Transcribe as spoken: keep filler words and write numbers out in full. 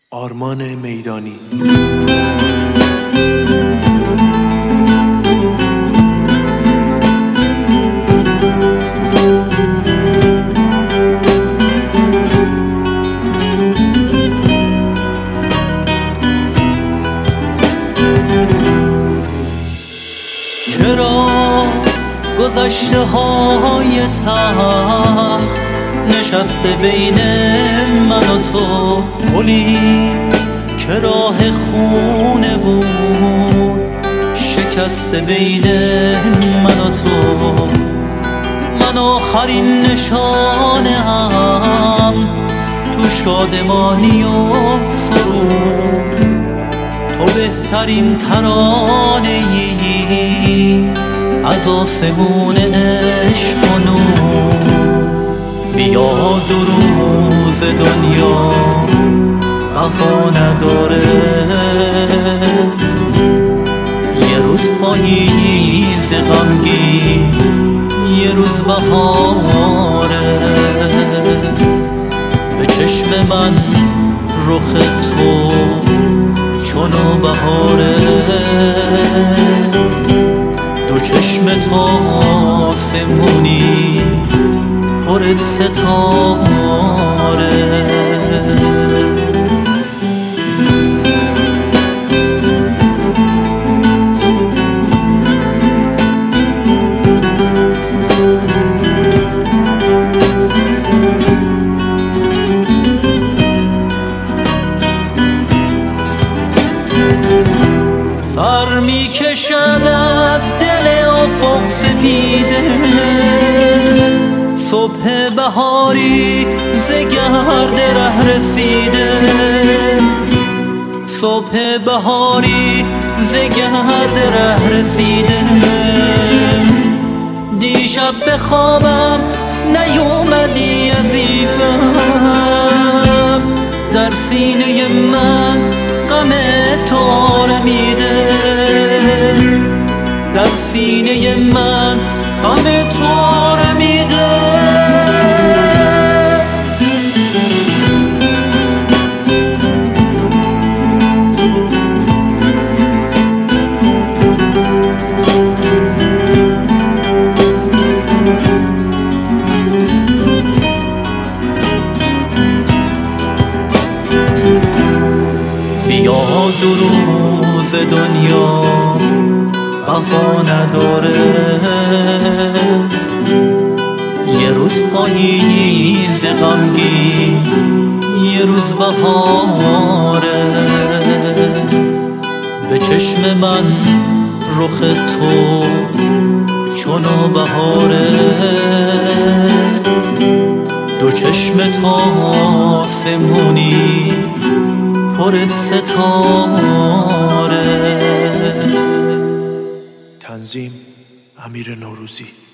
آرمان میدانی. چرا گذشته های تلخ نشسته بین من و تو، گلی که راه خونه بود شکسته بین من و تو. من آخرین نشانه هم تو شادمانی و سرود، تو بهترین ترانه ای از آسمون عشق و نور. بیا دو روز دنیا وفا نداره، یه روز پاییز غمگین، یه روز بهاره. به چشم من رخ تو چونو بهاره، دو چشم تا آسمونی پر ستاره. سر می کشد از دل افق سپیده، صبح بهاری ز گرد ره رسیده. صبح بهاری ز گرد ره رسیده. دیشب به خوابم نیومدی عزیزم، در سینه من غم تو آرمیده. در سینه من غم تو آرمیده. بیا دو روز دنیا وفا نداره، یه روز پاییز غمگین، یه روز بهاره. به چشم من رخ تو چونو بهاره، دو چشم تا آسمونی پر ستاره. تنظیم امیر نوروزی.